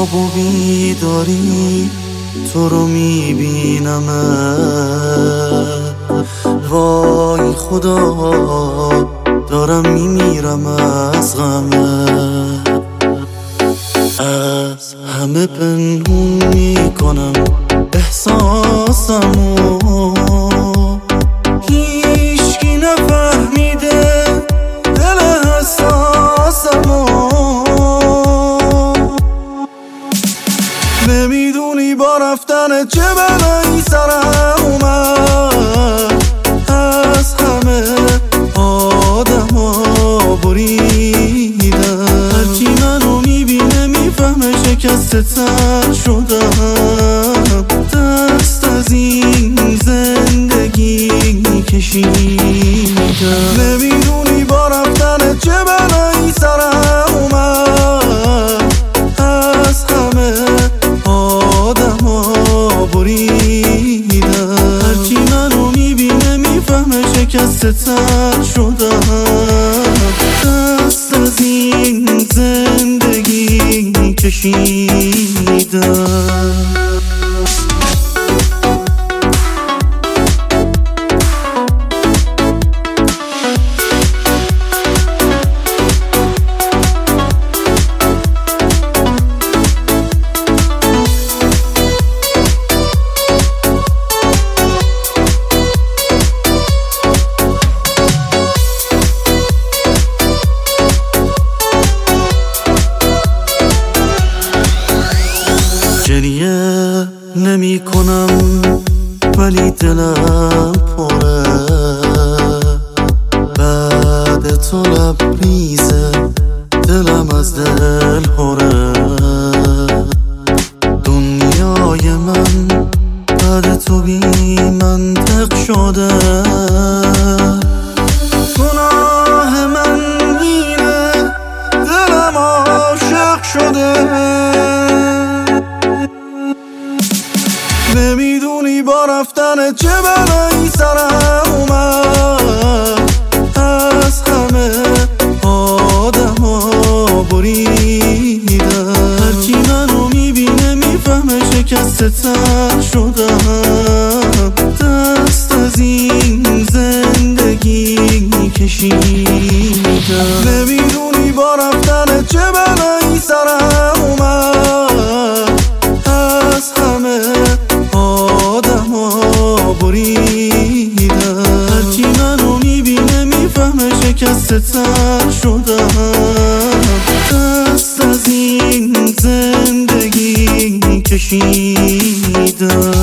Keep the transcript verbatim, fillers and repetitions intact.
خواب و بیداری تو رو میبینم، وای خدا دارم میمیرم از غمه. از همه پنهون میکنم احساسمو، هیچکی نفهمیده دل حساسمو. نمیدونی با رفتن چه بلایی سرم اومد، از همه آدما بریدم. هرچی منو میبینه میفهمه شکسته تر شدم، دست از این زندگی کشیدم. نمیدونی با رفتن چه بلایی سرم اومد، از همه آدما بریدم. هرچی منو میبینه میفهمه شکسته تر شدم، دست از این زندگی کشیدم. گریه نمی کنم ولی دلم پره، بعد تو لبریزه دلم از دل پره. دنیای من بعد تو بی منطق شده، گناه من اینه دلم عاشق شده. نمیدونی با رفتن چه بلایی سرم اومد، از همه آدما بریدم. هرچی منو میبینه میفهمه شکسته تر شدم، دست از این زندگی کشیدم. نمیدونی با رفتن چه بلایی سرم اومد، از همه آدما بریدم. هرچی منو میبینه میفهمه شکسته تر شدم، دست از این زندگی کشیدم.